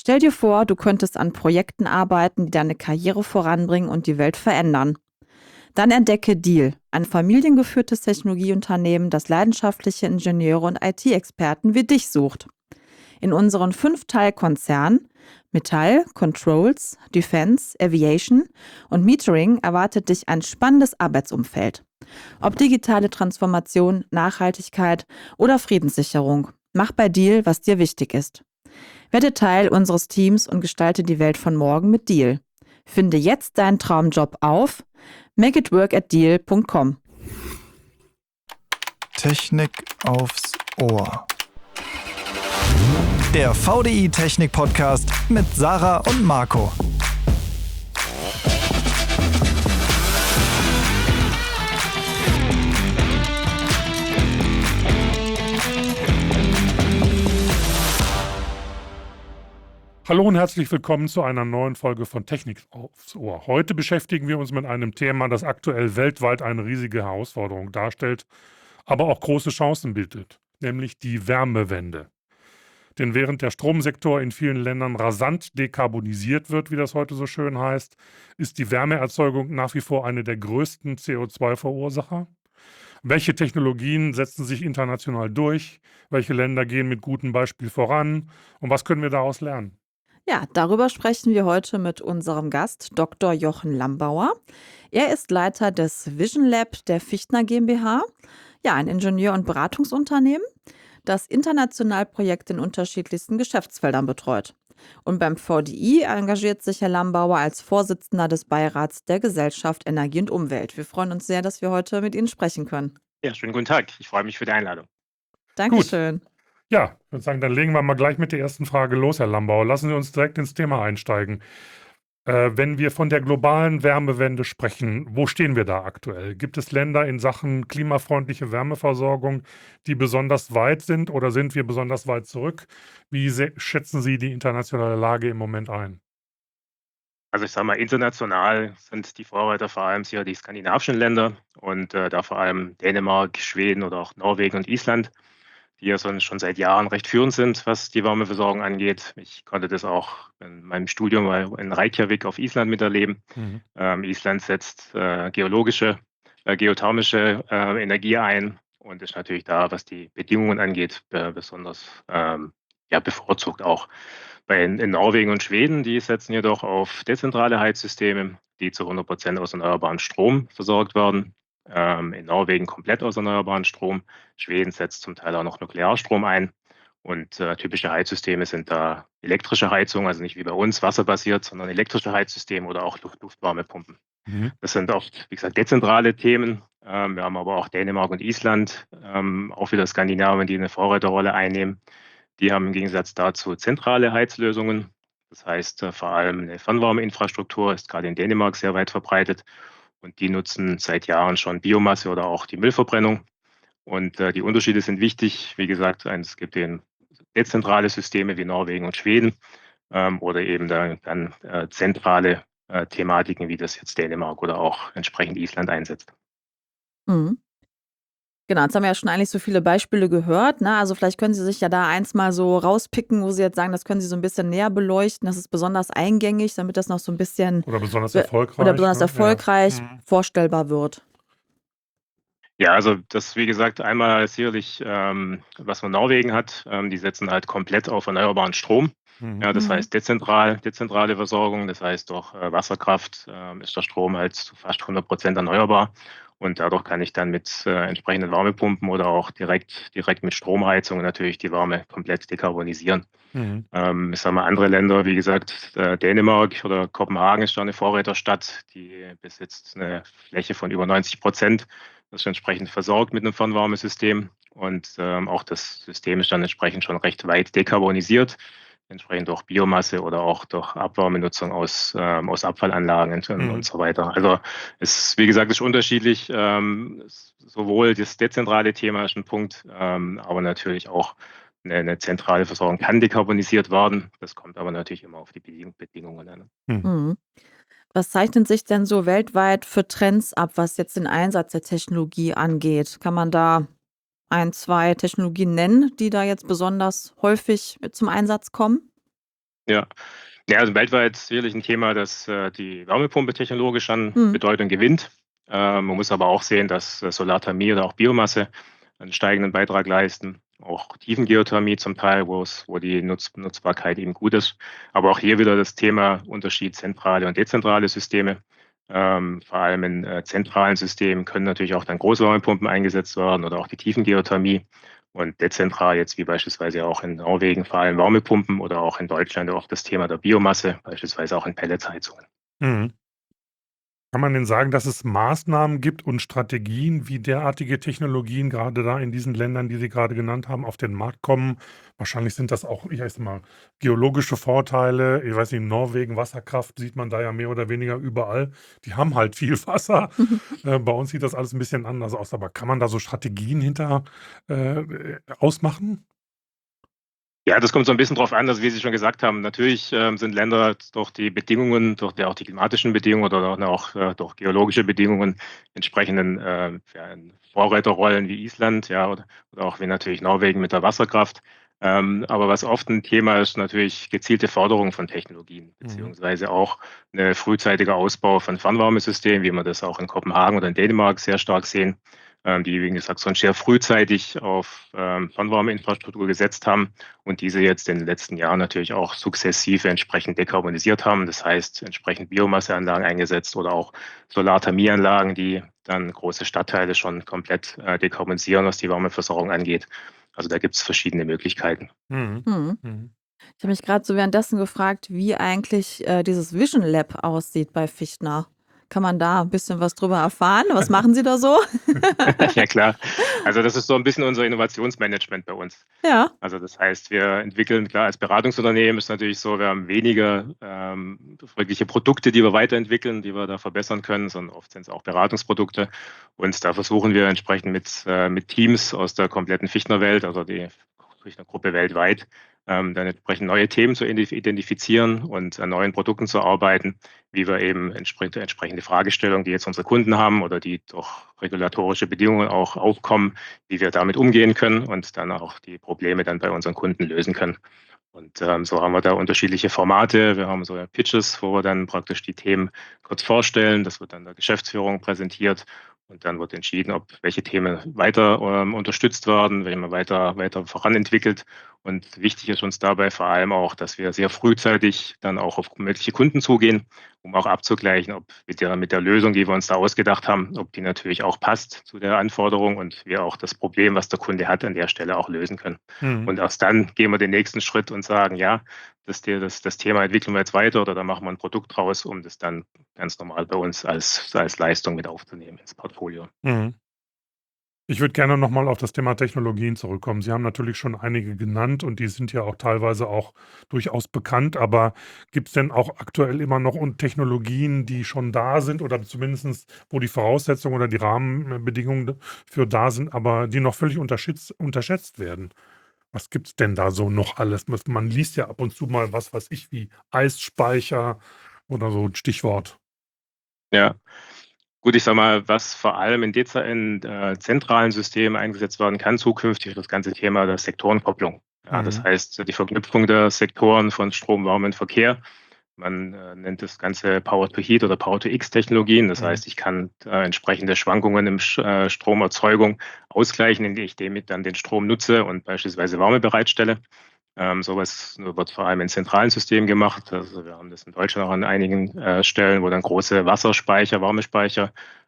Stell dir vor, du könntest an Projekten arbeiten, die deine Karriere voranbringen und die Welt verändern. Dann entdecke Diehl, ein familiengeführtes Technologieunternehmen, das leidenschaftliche Ingenieure und IT-Experten wie dich sucht. In unseren 5-Teil-Konzern Metall, Controls, Defense, Aviation und Metering erwartet dich ein spannendes Arbeitsumfeld. Ob digitale Transformation, Nachhaltigkeit oder Friedenssicherung, mach bei Diehl, was dir wichtig ist. Werde Teil unseres Teams und gestalte die Welt von morgen mit Diehl. Finde jetzt deinen Traumjob auf makeitwork@diehl.com. Technik aufs Ohr. Der VDI Technik Podcast mit Sarah und Marco. Hallo und herzlich willkommen zu einer neuen Folge von Technik aufs Ohr. Heute beschäftigen wir uns mit einem Thema, das aktuell weltweit eine riesige Herausforderung darstellt, aber auch große Chancen bietet, nämlich die Wärmewende. Denn während der Stromsektor in vielen Ländern rasant dekarbonisiert wird, wie das heute so schön heißt, ist die Wärmeerzeugung nach wie vor eine der größten CO2-Verursacher. Welche Technologien setzen sich international durch? Welche Länder gehen mit gutem Beispiel voran? Und was können wir daraus lernen? Ja, darüber sprechen wir heute mit unserem Gast, Dr. Jochen Lambauer. Er ist Leiter des Vision Lab der Fichtner GmbH, ja, ein Ingenieur- und Beratungsunternehmen, das international Projekte in unterschiedlichsten Geschäftsfeldern betreut. Und beim VDI engagiert sich Herr Lambauer als Vorsitzender des Beirats der Gesellschaft Energie und Umwelt. Wir freuen uns sehr, dass wir heute mit Ihnen sprechen können. Ja, schönen guten Tag. Ich freue mich für die Einladung. Dankeschön. Ja, ich würde sagen, dann legen wir mal gleich mit der ersten Frage los, Herr Lambauer. Lassen Sie uns direkt ins Thema einsteigen. Wenn wir von der globalen Wärmewende sprechen, wo stehen wir da aktuell? Gibt es Länder in Sachen klimafreundliche Wärmeversorgung, die besonders weit sind, oder sind wir besonders weit zurück? Wie schätzen Sie die internationale Lage im Moment ein? Also ich sage mal, international sind die Vorreiter vor allem hier die skandinavischen Länder und da vor allem Dänemark, Schweden oder auch Norwegen und Island, die ja schon seit Jahren recht führend sind, was die Wärmeversorgung angeht. Ich konnte das auch in meinem Studium mal in Reykjavik auf Island miterleben. Island setzt geothermische Energie ein und ist natürlich da, was die Bedingungen angeht, besonders bevorzugt auch. In Norwegen und Schweden, die setzen jedoch auf dezentrale Heizsysteme, die zu 100% aus erneuerbarem Strom versorgt werden. In Norwegen komplett aus erneuerbaren Strom. Schweden setzt zum Teil auch noch Nuklearstrom ein. Und typische Heizsysteme sind da elektrische Heizung, also nicht wie bei uns wasserbasiert, sondern elektrische Heizsysteme oder auch Luftwärmepumpen. Das sind oft, wie gesagt, dezentrale Themen. Wir haben aber auch Dänemark und Island, auch wieder Skandinavien, die eine Vorreiterrolle einnehmen. Die haben im Gegensatz dazu zentrale Heizlösungen. Das heißt, vor allem eine Fernwärmeinfrastruktur ist gerade in Dänemark sehr weit verbreitet. Und die nutzen seit Jahren schon Biomasse oder auch die Müllverbrennung. Und die Unterschiede sind wichtig. Wie gesagt, es gibt eben dezentrale Systeme wie Norwegen und Schweden oder eben dann zentrale Thematiken, wie das jetzt Dänemark oder auch entsprechend Island einsetzt. Mhm. Genau, jetzt haben wir ja schon eigentlich so viele Beispiele gehört, ne? Also vielleicht können Sie sich ja da eins mal so rauspicken, wo Sie jetzt sagen, das können Sie so ein bisschen näher beleuchten. Das ist besonders eingängig, damit das noch so ein bisschen Oder besonders be erfolgreich? oder besonders Ne? erfolgreich Ja. vorstellbar wird. Ja, also das, wie gesagt, einmal sicherlich, was man Norwegen hat, die setzen halt komplett auf erneuerbaren Strom. Ja, das Mhm. heißt dezentrale Versorgung, das heißt durch Wasserkraft ist der Strom halt zu fast 100% erneuerbar. Und dadurch kann ich dann mit entsprechenden Wärmepumpen oder auch direkt mit Stromheizung natürlich die Wärme komplett dekarbonisieren. Ich sage mal, andere Länder, wie gesagt, Dänemark oder Kopenhagen ist da eine Vorreiterstadt, die besitzt eine Fläche von über 90%. Das ist entsprechend versorgt mit einem Fernwärmesystem und auch das System ist dann entsprechend schon recht weit dekarbonisiert, entsprechend durch Biomasse oder auch durch Abwärmenutzung aus Abfallanlagen und so weiter. Also es, wie gesagt, ist unterschiedlich. Sowohl das dezentrale Thema ist ein Punkt, aber natürlich auch eine zentrale Versorgung kann dekarbonisiert werden. Das kommt aber natürlich immer auf die Bedingungen an. Mhm. Was zeichnen sich denn so weltweit für Trends ab, was jetzt den Einsatz der Technologie angeht? Kann man da 1, 2 Technologien nennen, die da jetzt besonders häufig zum Einsatz kommen? Ja. Ja, also weltweit sicherlich ein Thema, dass die Wärmepumpe technologisch an Mhm. Bedeutung gewinnt. Man muss aber auch sehen, dass Solarthermie oder auch Biomasse einen steigenden Beitrag leisten. Auch Tiefengeothermie zum Teil, wo die Nutzbarkeit eben gut ist. Aber auch hier wieder das Thema Unterschied zentrale und dezentrale Systeme. Vor allem in zentralen Systemen können natürlich auch dann große Wärmepumpen eingesetzt werden oder auch die Tiefengeothermie. Und dezentral jetzt wie beispielsweise auch in Norwegen vor allem Wärmepumpen oder auch in Deutschland auch das Thema der Biomasse, beispielsweise auch in Pelletsheizungen. Mhm. Kann man denn sagen, dass es Maßnahmen gibt und Strategien, wie derartige Technologien gerade da in diesen Ländern, die Sie gerade genannt haben, auf den Markt kommen? Wahrscheinlich sind das auch, ich sage mal, geologische Vorteile. Ich weiß nicht, in Norwegen, Wasserkraft sieht man da ja mehr oder weniger überall. Die haben halt viel Wasser. Bei uns sieht das alles ein bisschen anders aus. Aber kann man da so Strategien hinter ausmachen? Ja, das kommt so ein bisschen drauf an, also wie Sie schon gesagt haben, natürlich sind Länder durch die Bedingungen, durch ja auch die klimatischen Bedingungen oder dann auch durch geologische Bedingungen entsprechenden ja, in Vorreiterrollen wie Island, ja, oder auch wie natürlich Norwegen mit der Wasserkraft. Aber was oft ein Thema ist, natürlich gezielte Förderung von Technologien, Mhm. beziehungsweise auch ein frühzeitiger Ausbau von Fernwärmesystemen, wie wir das auch in Kopenhagen oder in Dänemark sehr stark sehen, die, wie gesagt, schon sehr frühzeitig auf Fernwärmeinfrastruktur gesetzt haben und diese jetzt in den letzten Jahren natürlich auch sukzessive entsprechend dekarbonisiert haben. Das heißt, entsprechend Biomasseanlagen eingesetzt oder auch Solarthermieanlagen, die dann große Stadtteile schon komplett dekarbonisieren, was die Wärmeversorgung angeht. Also da gibt es verschiedene Möglichkeiten. Mhm. Mhm. Mhm. Ich habe mich gerade so währenddessen gefragt, wie eigentlich dieses Vision Lab aussieht bei Fichtner. Kann man da ein bisschen was drüber erfahren? Was machen Sie da so? Ja klar. Also das ist so ein bisschen unser Innovationsmanagement bei uns. Ja. Also das heißt, wir entwickeln, klar, als Beratungsunternehmen ist natürlich so, wir haben weniger wirkliche Produkte, die wir weiterentwickeln, die wir da verbessern können, sondern oft sind es auch Beratungsprodukte. Und da versuchen wir entsprechend mit Teams aus der kompletten Fichtner-Welt, also die Fichtner-Gruppe weltweit, dann entsprechend neue Themen zu identifizieren und an neuen Produkten zu arbeiten, wie wir eben entsprechende Fragestellungen, die jetzt unsere Kunden haben oder die durch regulatorische Bedingungen auch aufkommen, wie wir damit umgehen können und dann auch die Probleme dann bei unseren Kunden lösen können. Und so haben wir da unterschiedliche Formate. Wir haben so Pitches, wo wir dann praktisch die Themen kurz vorstellen. Das wird dann der Geschäftsführung präsentiert und dann wird entschieden, ob welche Themen weiter unterstützt werden, welche man weiter voranentwickelt. Und wichtig ist uns dabei vor allem auch, dass wir sehr frühzeitig dann auch auf mögliche Kunden zugehen, um auch abzugleichen, ob mit der Lösung, die wir uns da ausgedacht haben, ob die natürlich auch passt zu der Anforderung und wir auch das Problem, was der Kunde hat, an der Stelle auch lösen können. Mhm. Und erst dann gehen wir den nächsten Schritt und sagen, ja, das Thema entwickeln wir jetzt weiter oder da machen wir ein Produkt draus, um das dann ganz normal bei uns als Leistung mit aufzunehmen ins Portfolio. Mhm. Ich würde gerne noch mal auf das Thema Technologien zurückkommen. Sie haben natürlich schon einige genannt und die sind ja auch teilweise auch durchaus bekannt, aber gibt es denn auch aktuell immer noch Technologien, die schon da sind oder zumindestens, wo die Voraussetzungen oder die Rahmenbedingungen für da sind, aber die noch völlig unterschätzt werden? Was gibt's denn da so noch alles? Man liest ja ab und zu mal, was weiß ich, wie Eisspeicher oder so 'n Stichwort. Ja. Gut, ich sage mal, was vor allem in zentralen Systemen eingesetzt werden kann zukünftig, ist das ganze Thema der Sektorenkopplung. Ja, das Mhm. heißt, die Verknüpfung der Sektoren von Strom, Wärme und Verkehr. Man nennt das Ganze Power-to-Heat oder Power-to-X-Technologien. Das Mhm. heißt, ich kann entsprechende Schwankungen im Stromerzeugung ausgleichen, indem ich damit dann den Strom nutze und beispielsweise Wärme bereitstelle. Sowas wird vor allem in zentralen Systemen gemacht. Also wir haben das in Deutschland auch an einigen Stellen, wo dann große Wasserspeicher, Wärmespeicher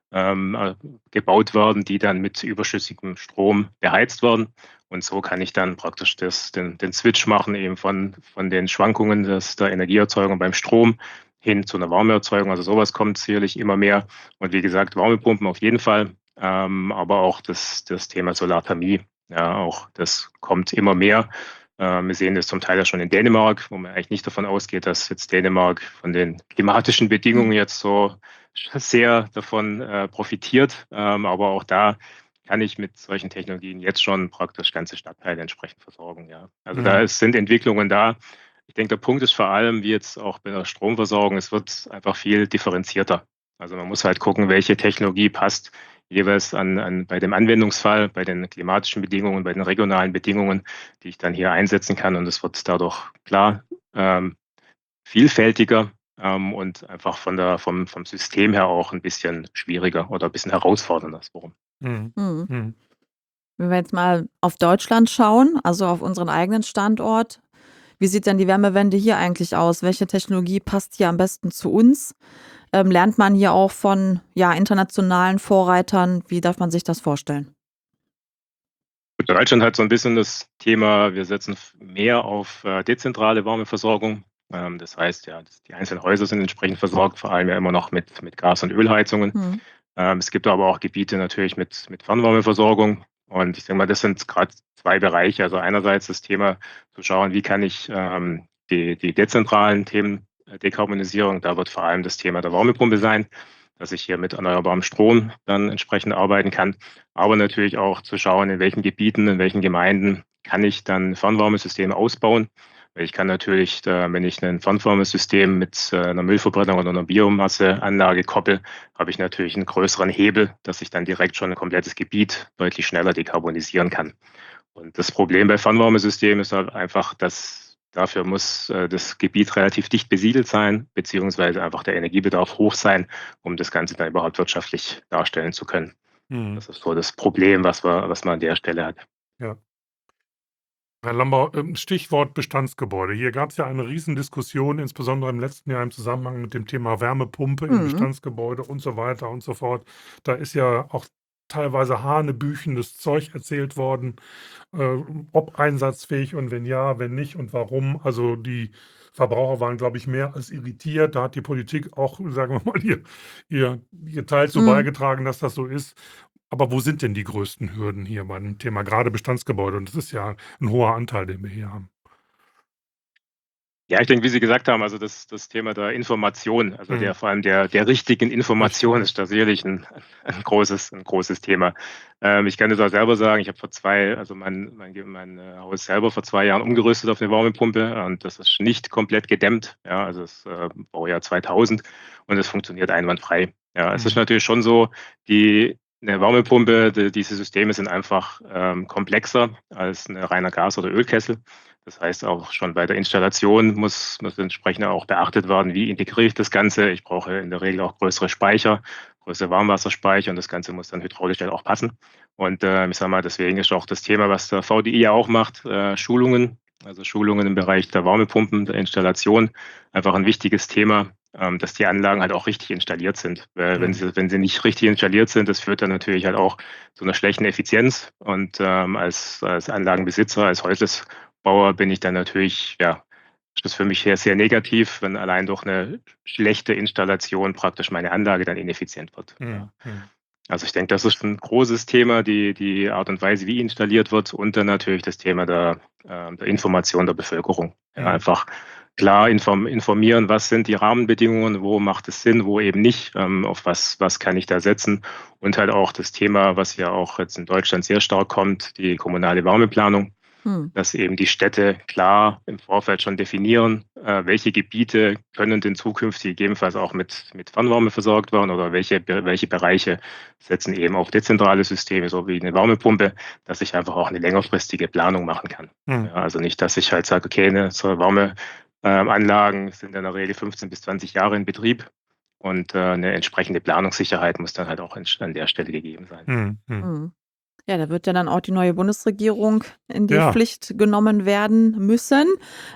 gebaut werden, die dann mit überschüssigem Strom beheizt werden. Und so kann ich dann praktisch den Switch machen, eben von den Schwankungen der Energieerzeugung beim Strom hin zu einer Wärmeerzeugung. Also sowas kommt sicherlich immer mehr. Und wie gesagt, Wärmepumpen auf jeden Fall, aber auch das Thema Solarthermie. Ja, auch das kommt immer mehr. Wir sehen das zum Teil ja schon in Dänemark, wo man eigentlich nicht davon ausgeht, dass jetzt Dänemark von den klimatischen Bedingungen jetzt so sehr davon profitiert. Aber auch da kann ich mit solchen Technologien jetzt schon praktisch ganze Stadtteile entsprechend versorgen. Ja. Also Mhm. sind Entwicklungen da. Ich denke, der Punkt ist vor allem, wie jetzt auch bei der Stromversorgung, es wird einfach viel differenzierter. Also man muss halt gucken, welche Technologie passt jeweils bei dem Anwendungsfall, bei den klimatischen Bedingungen, bei den regionalen Bedingungen, die ich dann hier einsetzen kann. Und es wird dadurch klar vielfältiger und einfach vom System her auch ein bisschen schwieriger oder ein bisschen herausfordernder. So. Mhm. Mhm. Mhm. Wenn wir jetzt mal auf Deutschland schauen, also auf unseren eigenen Standort, wie sieht denn die Wärmewende hier eigentlich aus? Welche Technologie passt hier am besten zu uns? Lernt man hier auch von internationalen Vorreitern? Wie darf man sich das vorstellen? Deutschland hat so ein bisschen das Thema, wir setzen mehr auf dezentrale Wärmeversorgung. Das heißt, ja, die einzelnen Häuser sind entsprechend versorgt, vor allem ja immer noch mit Gas- und Ölheizungen. Mhm. Es gibt aber auch Gebiete natürlich mit Fernwärmeversorgung. Und ich denke mal, das sind gerade zwei Bereiche. Also einerseits das Thema zu schauen, wie kann ich die dezentralen Themen Dekarbonisierung, da wird vor allem das Thema der Wärmepumpe sein, dass ich hier mit erneuerbarem Strom dann entsprechend arbeiten kann. Aber natürlich auch zu schauen, in welchen Gebieten, in welchen Gemeinden kann ich dann Fernwärmesysteme ausbauen. Weil ich kann natürlich, wenn ich ein Fernwärmesystem mit einer Müllverbrennung oder einer Biomasseanlage koppel, habe ich natürlich einen größeren Hebel, dass ich dann direkt schon ein komplettes Gebiet deutlich schneller dekarbonisieren kann. Und das Problem bei Fernwärmesystemen ist halt einfach, dass dafür muss das Gebiet relativ dicht besiedelt sein, beziehungsweise einfach der Energiebedarf hoch sein, um das Ganze dann überhaupt wirtschaftlich darstellen zu können. Mhm. Das ist so das Problem, was man an der Stelle hat. Ja. Herr Lambau, Stichwort Bestandsgebäude. Hier gab es ja eine Riesendiskussion, insbesondere im letzten Jahr im Zusammenhang mit dem Thema Wärmepumpe in Mhm. Bestandsgebäude und so weiter und so fort. Da ist ja auch teilweise hanebüchendes Zeug erzählt worden, ob einsatzfähig und wenn ja, wenn nicht und warum. Also die Verbraucher waren, glaube ich, mehr als irritiert. Da hat die Politik auch, sagen wir mal, ihr Teil zu Mhm. beigetragen, dass das so ist. Aber wo sind denn die größten Hürden hier beim Thema gerade Bestandsgebäude? Und das ist ja ein hoher Anteil, den wir hier haben. Ja, ich denke, wie Sie gesagt haben, also das Thema der Information, also Mhm. vor allem der richtigen Information Richtig. ist da sicherlich ein großes Thema. Ich kann das auch selber sagen, ich habe mein Haus selber vor 2 Jahren umgerüstet auf eine Wärmepumpe und das ist nicht komplett gedämmt. Ja, also das Baujahr 2000 und es funktioniert einwandfrei. Ja, es ist Mhm. natürlich schon so, eine Wärmepumpe, diese Systeme sind einfach komplexer als ein reiner Gas- oder Ölkessel. Das heißt, auch schon bei der Installation muss entsprechend auch beachtet werden, wie integriere ich das Ganze. Ich brauche in der Regel auch größere Speicher, größere Warmwasserspeicher und das Ganze muss dann hydraulisch dann auch passen. Und ich sage mal, deswegen ist auch das Thema, was der VDI ja auch macht, Schulungen, also Schulungen im Bereich der Wärmepumpen, der Installation, einfach ein wichtiges Thema, dass die Anlagen halt auch richtig installiert sind. Wenn sie nicht richtig installiert sind, das führt dann natürlich halt auch zu einer schlechten Effizienz. Und als Anlagenbesitzer, als Häuslerbauer bin ich dann natürlich, ja, ist das für mich sehr, sehr negativ, wenn allein durch eine schlechte Installation praktisch meine Anlage dann ineffizient wird. Ja. Mhm. Also ich denke, das ist ein großes Thema, die Art und Weise, wie installiert wird und dann natürlich das Thema der Information der Bevölkerung. Ja, Mhm. einfach klar informieren, was sind die Rahmenbedingungen, wo macht es Sinn, wo eben nicht, auf was kann ich da setzen und halt auch das Thema, was ja auch jetzt in Deutschland sehr stark kommt, die kommunale Wärmeplanung, Mhm. dass eben die Städte klar im Vorfeld schon definieren, welche Gebiete können denn zukünftig gegebenenfalls auch mit Fernwärme versorgt werden oder welche Bereiche setzen eben auf dezentrale Systeme, so wie eine Wärmepumpe, dass ich einfach auch eine längerfristige Planung machen kann. Mhm. Ja, also nicht, dass ich halt sage, okay, so Wärmeanlagen sind in der Regel 15 bis 20 Jahre in Betrieb und eine entsprechende Planungssicherheit muss dann halt auch an der Stelle gegeben sein. Mhm. Mhm. Mhm. Ja, da wird ja dann auch die neue Bundesregierung in die Ja. Pflicht genommen werden müssen.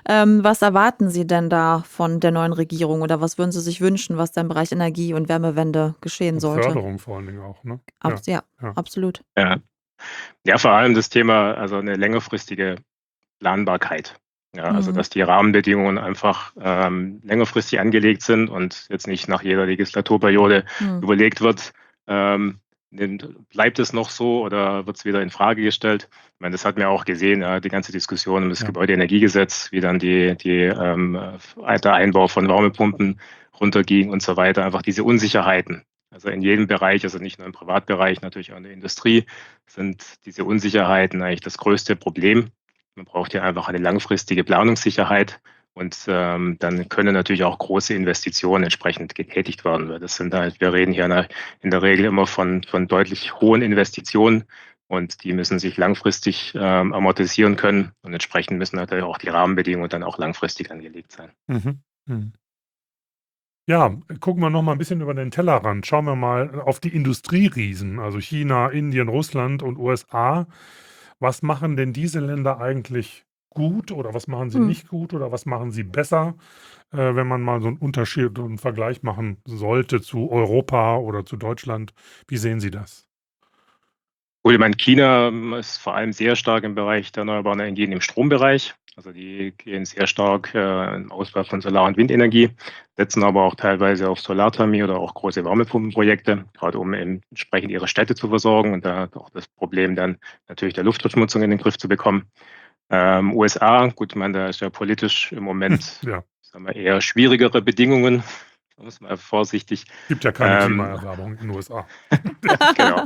Was erwarten Sie denn da von der neuen Regierung oder was würden Sie sich wünschen, was da im Bereich Energie- und Wärmewende geschehen Und sollte? Förderung vor allen Dingen auch, ne? Ja. Ja, Ja. absolut. Ja. Ja, vor allem das Thema, also eine längerfristige Planbarkeit. Ja, also Mhm. dass die Rahmenbedingungen einfach längerfristig angelegt sind und jetzt nicht nach jeder Legislaturperiode Mhm. überlegt wird, bleibt es noch so oder wird es wieder in Frage gestellt? Ich meine, das hat man ja auch gesehen, ja, die ganze Diskussion um das Ja. Gebäudeenergiegesetz, wie dann der Einbau von Wärmepumpen runterging und so weiter. Einfach diese Unsicherheiten. Also in jedem Bereich, also nicht nur im Privatbereich, natürlich auch in der Industrie, sind diese Unsicherheiten eigentlich das größte Problem. Man braucht ja einfach eine langfristige Planungssicherheit und dann können natürlich auch große Investitionen entsprechend getätigt werden. Weil das sind halt, wir reden hier in der Regel immer von deutlich hohen Investitionen und die müssen sich langfristig amortisieren können und entsprechend müssen natürlich auch die Rahmenbedingungen dann auch langfristig angelegt sein. Mhm. Mhm. Ja, gucken wir noch mal ein bisschen über den Tellerrand. Schauen wir mal auf die Industrieriesen, also China, Indien, Russland und USA. Was machen denn diese Länder eigentlich gut oder was machen sie Hm. nicht gut oder was machen sie besser, wenn man mal so einen Unterschied und 'n Vergleich machen sollte zu Europa oder zu Deutschland? Wie sehen Sie das? Gut, ich meine, China ist vor allem sehr stark im Bereich der erneuerbaren Energien im Strombereich. Also die gehen sehr stark im Ausbau von Solar- und Windenergie, setzen aber auch teilweise auf Solarthermie oder auch große Wärmepumpenprojekte, gerade um eben entsprechend ihre Städte zu versorgen und da auch das Problem dann natürlich der Luftverschmutzung in den Griff zu bekommen. USA, gut, ich meine, da ist ja politisch im Moment, Ja, sagen wir, eher schwierigere Bedingungen, da muss man vorsichtig. gibt ja keine Ähm, Klimaerwärmung in den USA. genau.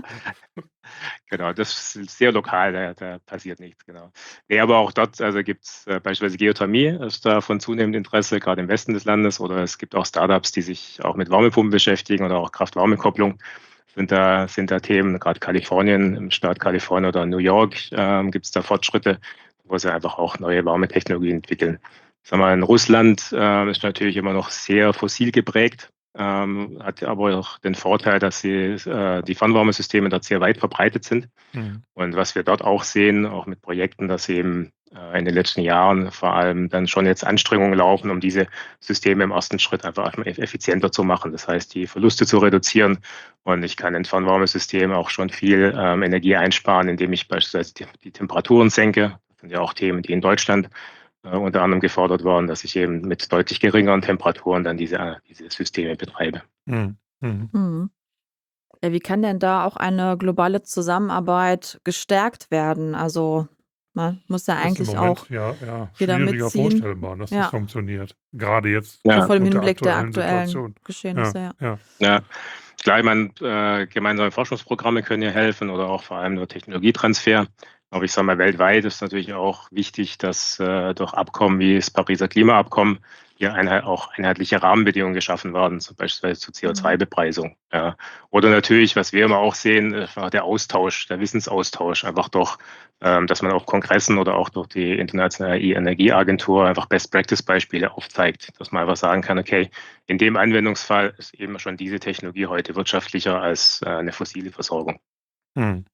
Genau, das ist sehr lokal, da passiert nichts, genau. Ne, aber auch dort, also gibt's, beispielsweise Geothermie ist da von zunehmendem Interesse, gerade im Westen des Landes, oder es gibt auch Startups, die sich auch mit Wärmepumpen beschäftigen oder auch Kraft-Wärme-Kopplung sind da Themen. Gerade Kalifornien, im Staat Kalifornien oder New York, gibt's da Fortschritte, wo sie einfach auch neue Wärmetechnologien entwickeln. Sage mal, in Russland, ist natürlich immer noch sehr fossil geprägt, hat aber auch den Vorteil, dass die Fernwärmesysteme dort sehr weit verbreitet sind. Mhm. Und was wir dort auch sehen, auch mit Projekten, dass eben in den letzten Jahren vor allem dann schon jetzt Anstrengungen laufen, um diese Systeme im ersten Schritt einfach erstmal effizienter zu machen. Das heißt, die Verluste zu reduzieren. Und ich kann in Fernwärmesystemen auch schon viel Energie einsparen, indem ich beispielsweise die Temperaturen senke. Das sind ja auch Themen, die in Deutschland unter anderem gefordert waren, dass ich eben mit deutlich geringeren Temperaturen dann diese Systeme betreibe. Mhm. Mhm. Mhm. Ja, wie kann denn da auch eine globale Zusammenarbeit gestärkt werden? Also, man muss ja Ist im eigentlich auch Moment ja jeder schwieriger mitziehen. vorstellbar, dass das Ja, funktioniert. Gerade jetzt so Ja, vor dem aufgrund der Hinblick der aktuellen aktuellen Situation. Ja, Geschehnisse, ja. ja. ja. Klar, ich meine, gemeinsame Forschungsprogramme können ja helfen oder auch vor allem nur Technologietransfer. Aber ich sage mal, weltweit ist natürlich auch wichtig, dass durch Abkommen wie das Pariser Klimaabkommen hier auch einheitliche Rahmenbedingungen geschaffen werden, zum Beispiel zur Mhm. CO2-Bepreisung. Ja. Oder natürlich, was wir immer auch sehen, einfach der Austausch, der Wissensaustausch, einfach durch, dass man auf Kongressen oder auch durch die Internationale Energieagentur einfach Best-Practice-Beispiele aufzeigt, dass man einfach sagen kann, okay, in dem Anwendungsfall ist eben schon diese Technologie heute wirtschaftlicher als eine fossile Versorgung. Mhm.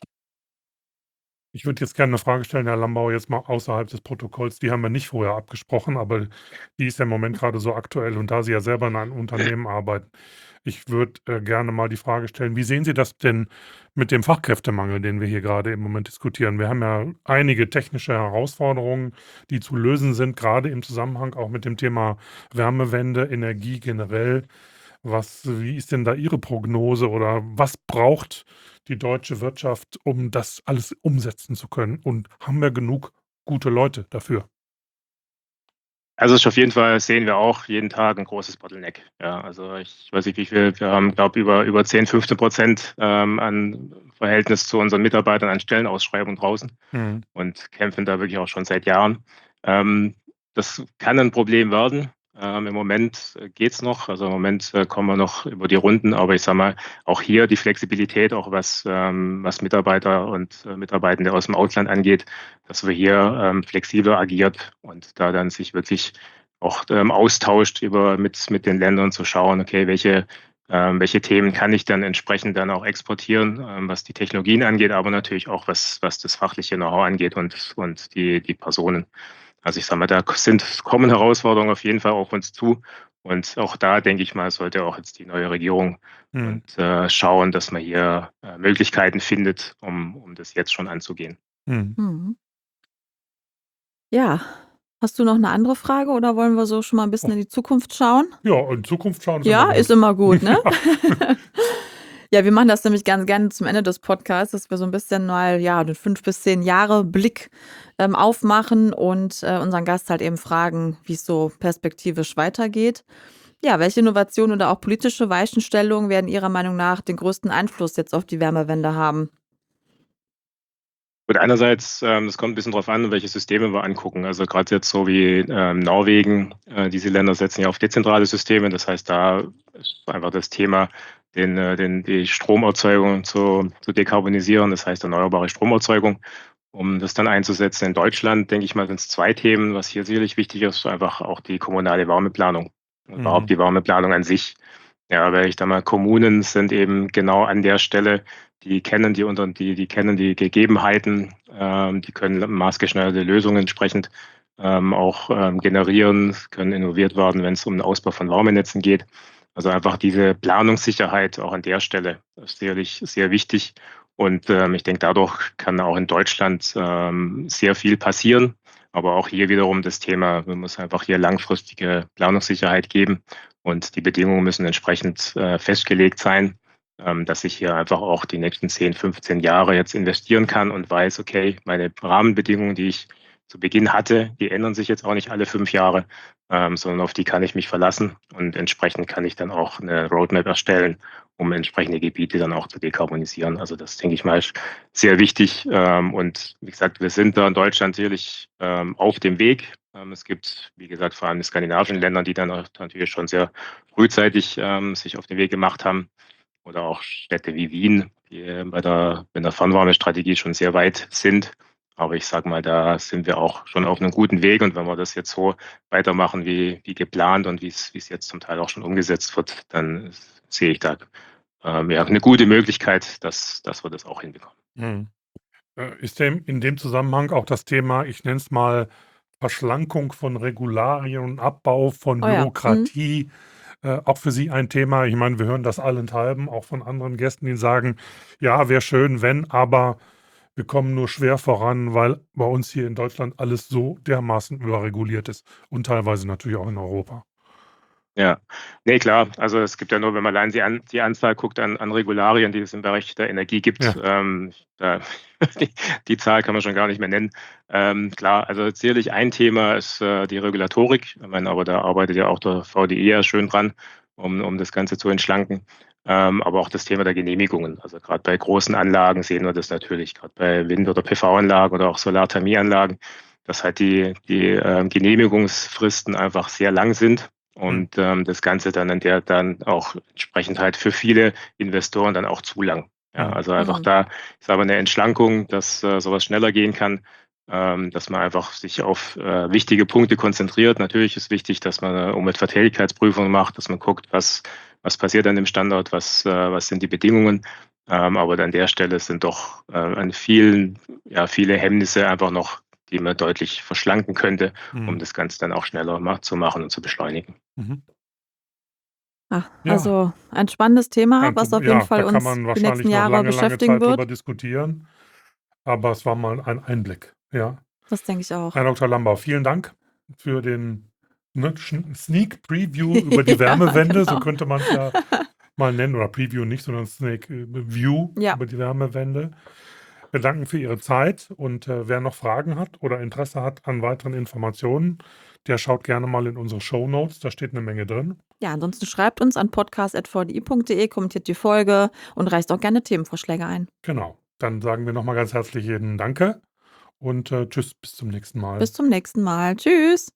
Ich würde jetzt gerne eine Frage stellen, Herr Lambau, jetzt mal außerhalb des Protokolls. Die haben wir nicht vorher abgesprochen, aber die ist ja im Moment gerade so aktuell und da Sie ja selber in einem Unternehmen arbeiten. Ich würde, gerne mal die Frage stellen, wie sehen Sie das denn mit dem Fachkräftemangel, den wir hier gerade im Moment diskutieren? Wir haben ja einige technische Herausforderungen, die zu lösen sind, gerade im Zusammenhang auch mit dem Thema Wärmewende, Energie generell. Wie ist denn da Ihre Prognose oder was braucht die deutsche Wirtschaft, um das alles umsetzen zu können? Und haben wir genug gute Leute dafür? Also es ist auf jeden Fall, sehen wir auch jeden Tag ein großes Bottleneck. Ja, also ich weiß nicht, wie viel, wir haben, glaube über 10, 15% an Verhältnis zu unseren Mitarbeitern an Stellenausschreibungen draußen Mhm. und kämpfen da wirklich auch schon seit Jahren. Ähm, Das kann ein Problem werden. Im Moment geht's noch. Also im Moment kommen wir noch über die Runden, aber ich sage mal, auch hier die Flexibilität, auch was Mitarbeiter und Mitarbeitende aus dem Ausland angeht, dass wir hier flexibler agiert und da dann sich wirklich auch austauscht mit den Ländern zu schauen, okay, welche Themen kann ich dann entsprechend dann auch exportieren, was die Technologien angeht, aber natürlich auch was das fachliche Know-how angeht und die Personen. Also ich sage mal, kommen Herausforderungen auf jeden Fall auf uns zu. Und auch da, denke ich mal, sollte auch jetzt die neue Regierung Mhm. und schauen, dass man hier Möglichkeiten findet, um das jetzt schon anzugehen. Mhm. Mhm. Ja. Hast du noch eine andere Frage oder wollen wir so schon mal ein bisschen Och, in die Zukunft schauen? ja, in Zukunft schauen ist immer Ja, ist gut. immer gut, ne? Ja. Ja, wir machen das nämlich ganz gerne zum Ende des Podcasts, dass wir so ein bisschen mal, ja, den 5 bis 10 Jahre Blick, aufmachen und, unseren Gast halt eben fragen, wie es so perspektivisch weitergeht. Ja, welche Innovationen oder auch politische Weichenstellungen werden Ihrer Meinung nach den größten Einfluss jetzt auf die Wärmewende haben? Gut, einerseits, es kommt ein bisschen drauf an, welche Systeme wir angucken. Also gerade jetzt so wie Norwegen, diese Länder setzen ja auf dezentrale Systeme. Das heißt, da ist einfach das Thema, die Stromerzeugung zu dekarbonisieren, das heißt erneuerbare Stromerzeugung. um das dann einzusetzen. In Deutschland, denke ich mal, sind es 2 Themen. Was hier sicherlich wichtig ist, einfach auch die kommunale Wärmeplanung, überhaupt die Wärmeplanung an sich. Ja, weil ich da mal Kommunen sind eben genau an der Stelle, die kennen die kennen die Gegebenheiten, die können maßgeschneiderte Lösungen entsprechend, auch, generieren, können innoviert werden, wenn es um den Ausbau von Wärmenetzen geht. Also, einfach diese Planungssicherheit auch an der Stelle ist sicherlich sehr wichtig und, ich denke, dadurch kann auch in Deutschland, sehr viel passieren. Aber auch hier wiederum das Thema, man muss einfach hier langfristige Planungssicherheit geben und die Bedingungen müssen entsprechend, festgelegt sein, dass ich hier einfach auch die nächsten 10, 15 Jahre jetzt investieren kann und weiß, okay, meine Rahmenbedingungen, die ich zu Beginn hatte, die ändern sich jetzt auch nicht alle 5 Jahre, sondern auf die kann ich mich verlassen und entsprechend kann ich dann auch eine Roadmap erstellen, um entsprechende Gebiete dann auch zu dekarbonisieren. Also das denke ich mal ist sehr wichtig. Und wie gesagt, wir sind da in Deutschland sicherlich auf dem Weg. Es gibt, wie gesagt, vor allem in skandinavischen Ländern, die dann auch natürlich schon sehr frühzeitig sich auf den Weg gemacht haben. Oder auch Städte wie Wien, die mit der Fernwärmestrategie schon sehr weit sind. Aber ich sage mal, da sind wir auch schon auf einem guten Weg. Und wenn wir das jetzt so weitermachen wie geplant und wie es jetzt zum Teil auch schon umgesetzt wird, dann sehe ich da ja, eine gute Möglichkeit, dass wir das auch hinbekommen. Mhm. Ist in dem Zusammenhang auch das Thema, ich nenne es mal Verschlankung von Regularien und Abbau von Oh ja. Bürokratie, auch für Sie ein Thema? Ich meine, wir hören das allenthalben, auch von anderen Gästen, die sagen, ja, wäre schön, wenn, aber wir kommen nur schwer voran, weil bei uns hier in Deutschland alles so dermaßen überreguliert ist und teilweise natürlich auch in Europa. Ja, ne, klar. Also, es gibt ja nur, wenn man allein die Anzahl guckt an Regularien, die es im Bereich der Energie gibt, Ja. da die Zahl kann man schon gar nicht mehr nennen. Klar, also sicherlich ein Thema ist, die Regulatorik. Ich meine, aber da arbeitet ja auch der VDE ja schön dran, um das Ganze zu entschlanken. Aber auch das Thema der Genehmigungen. Also, gerade bei großen Anlagen sehen wir das natürlich, gerade bei Wind oder PV-Anlagen oder auch Solarthermieanlagen, dass halt die Genehmigungsfristen einfach sehr lang sind. Und, das Ganze dann auch entsprechend halt für viele Investoren dann auch zu lang. Ja, also einfach da ist aber 'ne Entschlankung, dass, so was schneller gehen kann, dass man einfach sich auf, wichtige Punkte konzentriert. Natürlich ist wichtig, dass man 'ne Umweltverträglichkeitsprüfung macht, dass man guckt, was passiert an dem Standort, was sind die Bedingungen. Aber an der Stelle sind doch, an viele Hemmnisse einfach noch, die man deutlich verschlanken könnte, um das Ganze dann auch schneller zu machen und zu beschleunigen. Mhm. Ja, Also ein spannendes Thema, was auf jeden ja, Fall da kann uns man die wahrscheinlich nächsten noch Jahre lange, lange beschäftigen Zeit drüber wird. diskutieren, aber es war mal ein Einblick, ja. Das denke ich auch. Herr Dr. Lambau, vielen Dank für den, ne, Sneak Preview über die Ja, Wärmewende, so genau. könnte man's ja mal nennen, oder Preview nicht, sondern Sneak View Ja. über die Wärmewende. Wir danken für Ihre Zeit und, wer noch Fragen hat oder Interesse hat an weiteren Informationen, der schaut gerne mal in unsere Shownotes, da steht eine Menge drin. Ja, ansonsten schreibt uns an podcast@vdi.de, kommentiert die Folge und reicht auch gerne Themenvorschläge ein. Genau, dann sagen wir noch mal ganz herzlich Danke und, tschüss, bis zum nächsten Mal. Bis zum nächsten Mal. Tschüss.